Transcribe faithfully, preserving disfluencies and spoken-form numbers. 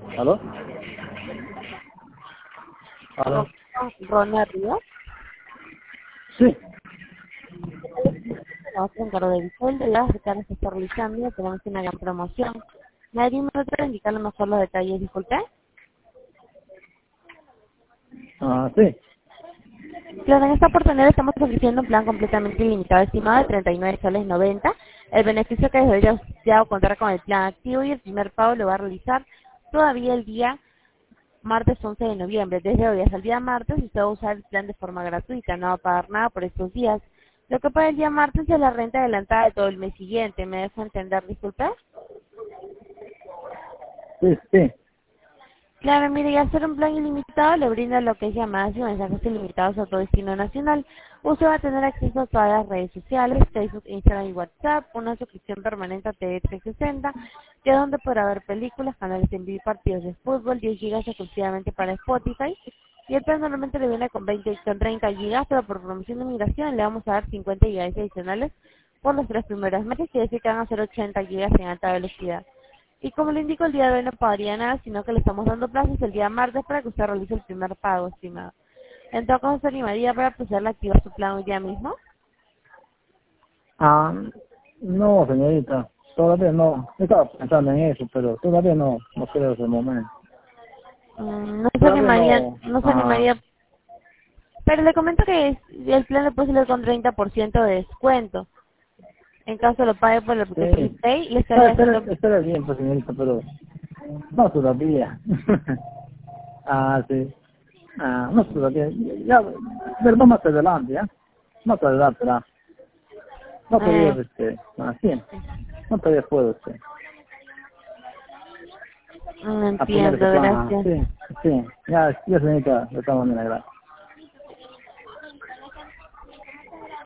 ¿Aló? ¿Aló? Rona Ríos. Sí. Vamos a encargo de Visual de las recargas que está realizando. Tenemos una gran promoción. ¿Me daría un minuto para indicarle mejor los detalles? Disculpe. Ah, sí. Claro, en esta oportunidad estamos ofreciendo un plan completamente ilimitado estimado de treinta y nueve soles noventa. El beneficio que debería ya contar con el plan activo y el primer pago lo va a realizar todavía el día martes once de noviembre. Desde hoy hasta el día martes usted va a usar el plan de forma gratuita, no va a pagar nada por estos días. Lo que paga el día martes es la renta adelantada de todo el mes siguiente. ¿Me deja entender, disculpe? Sí, sí. Claro, mire, y al ser un plan ilimitado le brinda lo que es llamadas y mensajes ilimitados a todo destino nacional. Usted va a tener acceso a todas las redes sociales, Facebook, Instagram y WhatsApp, una suscripción permanente a T V trescientos sesenta, que es donde podrá ver películas, canales en vivo y partidos de fútbol, diez gigas exclusivamente para Spotify. Y el plan normalmente le viene con veinte, con treinta gigas, pero por promoción de migración le vamos a dar cincuenta gigas adicionales por los tres primeros meses, quiere decir que van a ser ochenta gigas en alta velocidad. Y como le indico, el día de hoy no pagaría nada, sino que le estamos dando plazos el día martes para que usted realice el primer pago, estimado. En todo caso, ¿se animaría para proceder a activar su plan hoy día mismo? Ah, no, señorita. Todavía no. Estaba pensando en eso, pero todavía no. No creo ese momento. Mm, no se Todavía animaría, no. no se Ah, animaría. Pero le comento que es- el plan le puede salir con treinta por ciento de descuento. En caso lo pague por la aplicación sí. Pay, le Ah, estaría espera, haciendo... espera bien, pues, señorita, pero no todavía. Ah, sí. Ah, no todavía. Ya, pero no más adelante, ¿ya? Más adelante, ¿verdad? No todavía, Eh, este, ah, sí. No todavía puedo, este, no a poner ese entiendo, plan. Ah, gracias. sí, sí. Ya, ya, señorita, de todas maneras, gracias.